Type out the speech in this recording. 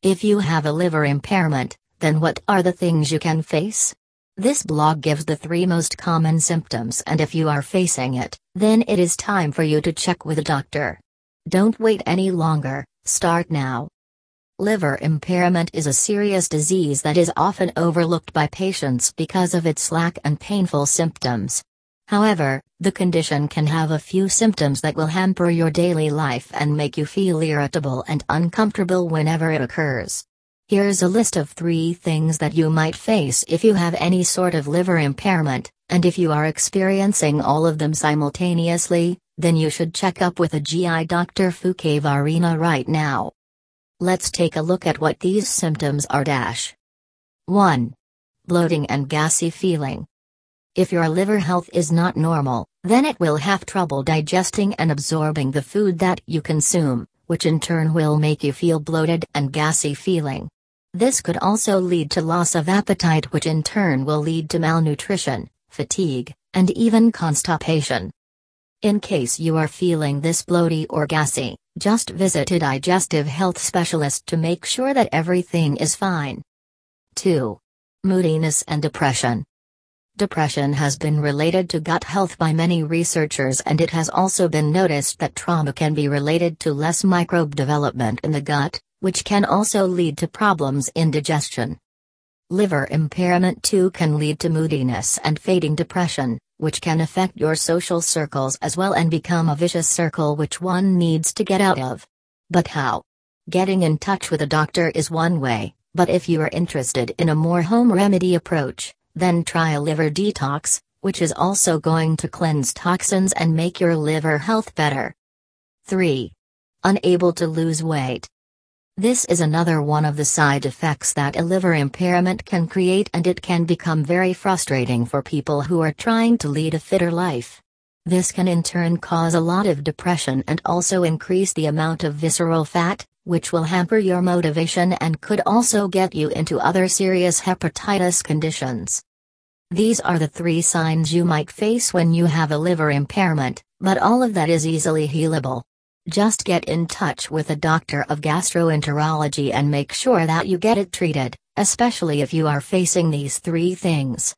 If you have a liver impairment, then what are the things you can face? This blog gives the 3 most common symptoms, and if you are facing it, then it is time for you to check with a doctor. Don't wait any longer, start now. Liver impairment is a serious disease that is often overlooked by patients because of its lack and painful symptoms. However, the condition can have a few symptoms that will hamper your daily life and make you feel irritable and uncomfortable whenever it occurs. Here's a list of 3 things that you might face if you have any sort of liver impairment, and if you are experiencing all of them simultaneously, then you should check up with a GI Dr. Fukavarina right now. Let's take a look at what these symptoms are. 1. Bloating and gassy feeling. If your liver health is not normal, then it will have trouble digesting and absorbing the food that you consume, which in turn will make you feel bloated and gassy feeling. This could also lead to loss of appetite, which in turn will lead to malnutrition, fatigue, and even constipation. In case you are feeling this bloaty or gassy, just visit a digestive health specialist to make sure that everything is fine. 2. Moodiness and depression. Depression has been related to gut health by many researchers, and it has also been noticed that trauma can be related to less microbe development in the gut, which can also lead to problems in digestion. Liver impairment too can lead to moodiness and fading depression, which can affect your social circles as well and become a vicious circle which one needs to get out of. But how? Getting in touch with a doctor is one way, but if you are interested in a more home remedy approach, then try a liver detox, which is also going to cleanse toxins and make your liver health better. 3. Unable to lose weight. This is another one of the side effects that a liver impairment can create, and it can become very frustrating for people who are trying to lead a fitter life. This can in turn cause a lot of depression and also increase the amount of visceral fat, which will hamper your motivation and could also get you into other serious hepatitis conditions. These are the 3 signs you might face when you have a liver impairment, but all of that is easily healable. Just get in touch with a doctor of gastroenterology and make sure that you get it treated, especially if you are facing these 3 things.